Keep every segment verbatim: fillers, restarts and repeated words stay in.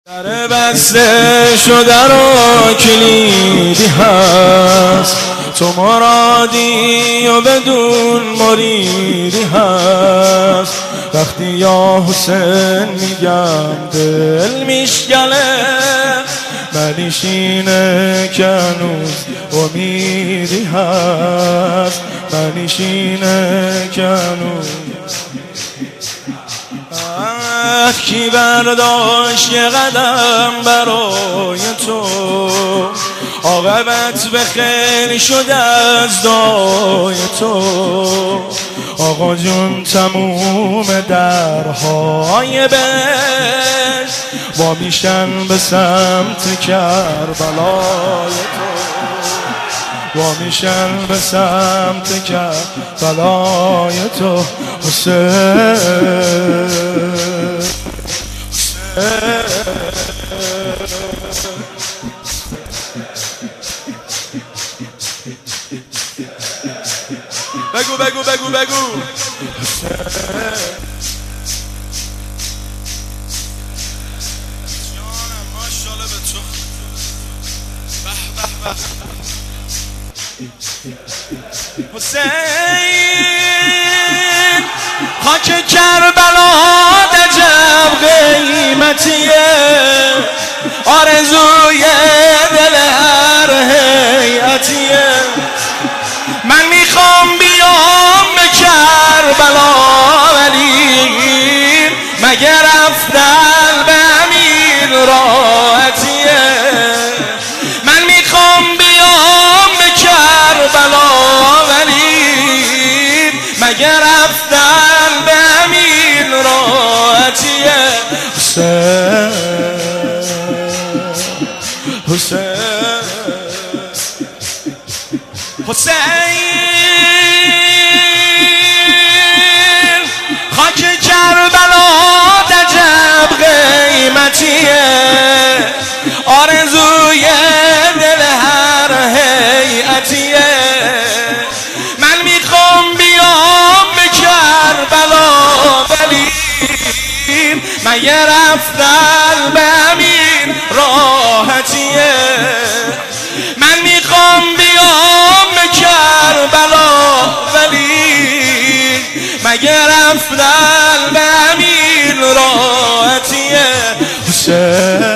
در بسته شده رو کلیدی هست، تو مرادی و بدون مریدی هست. وقتی یا حسین میگم دل میشگله، ولیش اینه که هنوز امیدی هست، ولیش اینه که هنوز. کی برداشت یه قدم برای تو، عاقبت به خیر شده از دعای تو. آقا جون تموم درهای بهشت وا میشن به سمت کربلای تو، وا میشن به سمت کربلای تو. حسین بگو بگو بگو بگو جانم ماشاءالله به تو. به به به حسین خاک کربلا عجب قیمتیه، آرزوی دل هر هیئتیه. من میخوام بیام به کربلا ولی مگه رفتن به امیر راحتیه. من میخوام بیام به کربلا ولی مگه رفتن به امیر راحتیه. حسین حسین حسین خاک کربلا عجب قیمتیه، آرزوی دل هر هیئتیه. من میخوام بیام به کربلا ولی مگه رفتن به امیر راحتیه. من میخوام بیام به کربلا ولی مگه رفتن به امیر راحتیه. حسین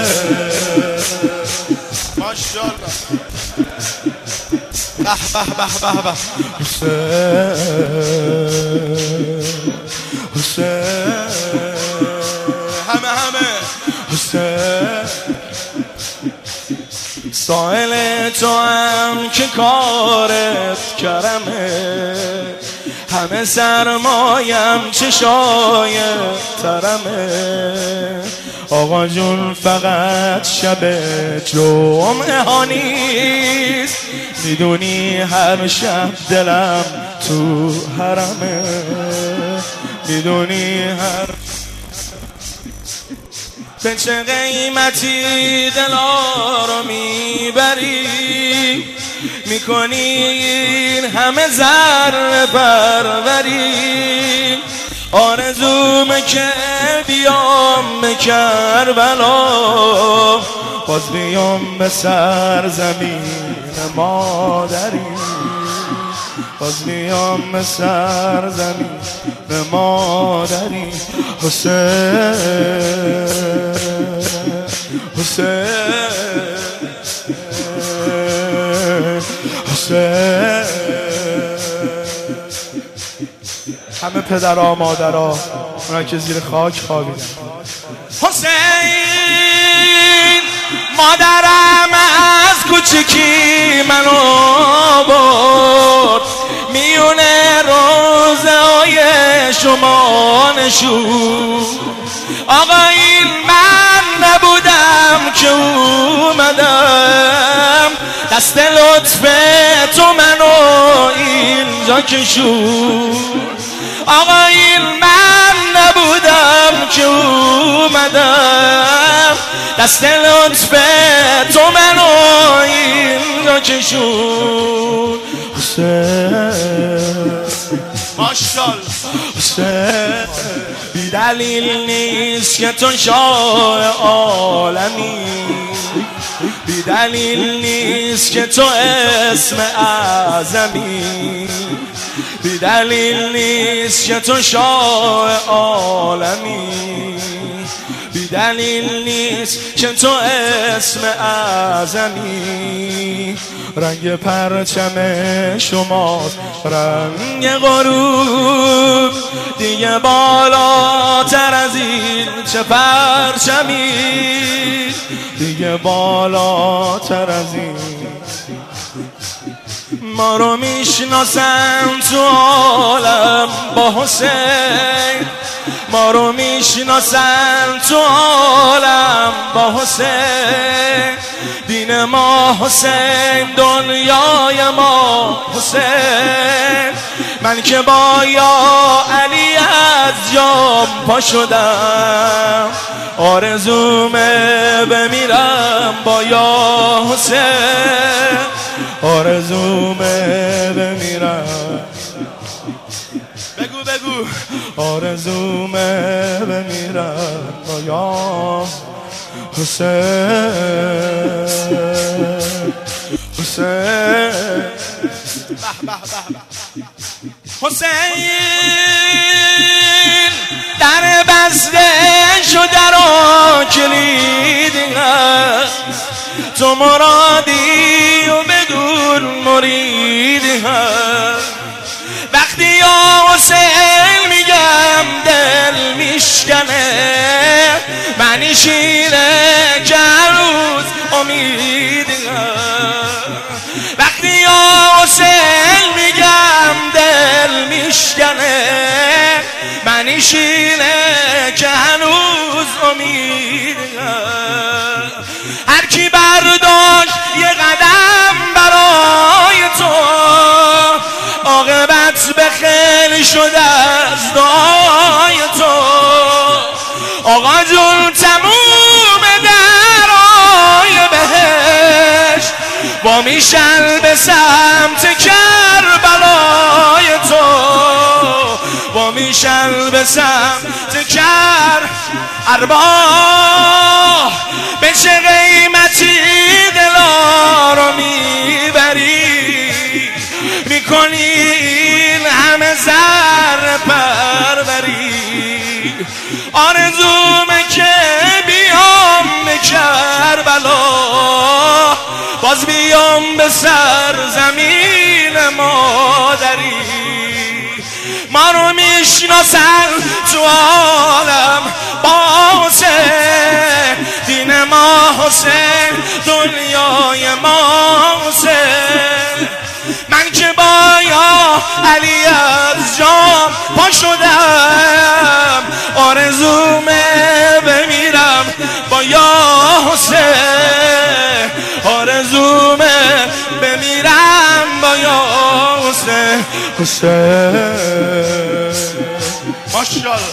ماشاءالله به به به به به حسین حسین همه همه حسین. سائل تو هم که کارت کرمه، همه سرمایم چشای ترمه. آقا جون فقط شب جمعه ها نیست، میدونی هر شب دلم تو حرمه، میدونی هر به چه قیمتی دلا رو میبری، میکنی این همه ذره پروری. آرزومه که بیام به کربلا، باز بیام به سرزمین مادری، باز بیام به سرزمین مادری. حسین حسین حسین همه پدرها مادرها اونا که زیر خاک خوابیدن. حسین مادرم از کوچکی منو برد، میونه روزه های شما نشون. آقا این من نبودم که اومدم، دست لطف تو منو اینجا کشون. آقا این من نبودم که اومدم، دست لطف تو منو اینجا کشون. حسین ماشاءالله. بی دلیل نیست که تو شاه عالمی، بی دلیل نیست که تو اسم اعظمی، بی دلیل نیست که تو شاه عالمی، بی دلیل نیست که تو اسم اعظمی. رنگ پرچم شماست رنگ غروب، دیگه بالاتر از این چه پرچمی، دیگه بالاتر از این. ما رو میشناسن تو عالم با حسین، ما رو میشناسن تو عالم با حسین. دین ما حسین، دنیای ما حسین. من که با یا علی از جام پا شدم، آرزومه بمیرم با یا حسین، آرزومه بمیرم. بگو بگو آرزومه بمیرم با یا حسین، حسین. حسین در بسته شده را کلید هست، تو مرادی و بدون مرید هست. وقتی یا حسین میگم دل میشکنه، منی شیره که روز امید هست. وقتی یا حسین میگم دل میشکنه، منی شیره که هنوز امید هست. هر کی برداشت یه قدم برای تو، عاقبت به خیلی شده از دعای تو. آقا جون تموم درای بهشت با میشن به سمت کربلای تو، با میشن به سمت کربلا. به چه قیمتی دلا رو میبری، میکنی این همه زر پروری. آرزومه که بیام به کربلا، باز بیام به سرزمین مادری. ما رو میشناسن تو عالم با حسین، دین ما حسین، دنیای ما حسین. من که با یا علی از جام پا شدم، آرزومه بمیرم با یا حسین، آرزومه بمیرم با یا حسین، حسین. ماشاءالله.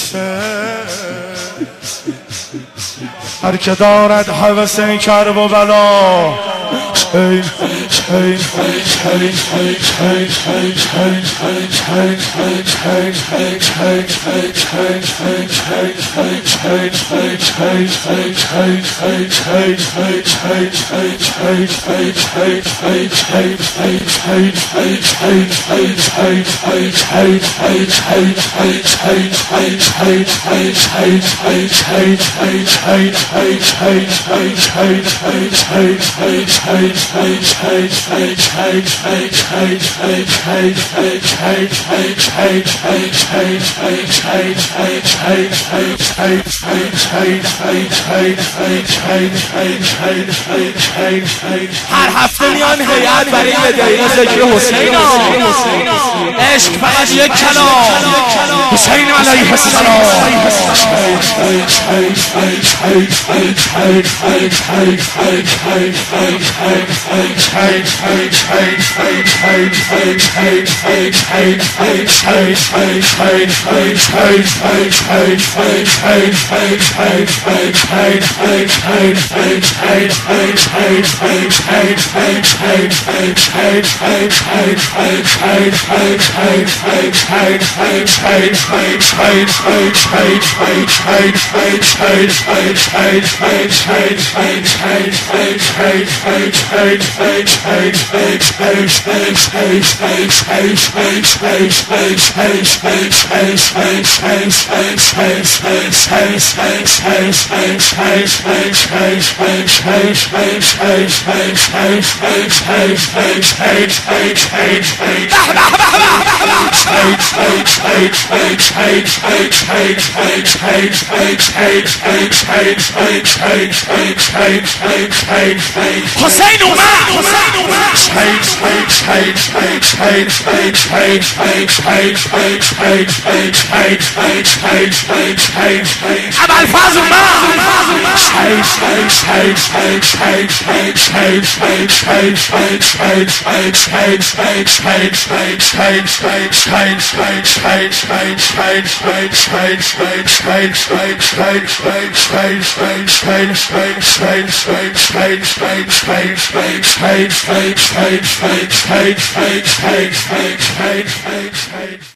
هر که دارد هوس کرب و بلا، شین شین شین شین هر هفته میان هیئت برای یه دقیقه ذکر حسین. عشق فقط یک کلام، حسین علیه السلام. Hey, حسین اومد حسین اومد ابوالفضل اومد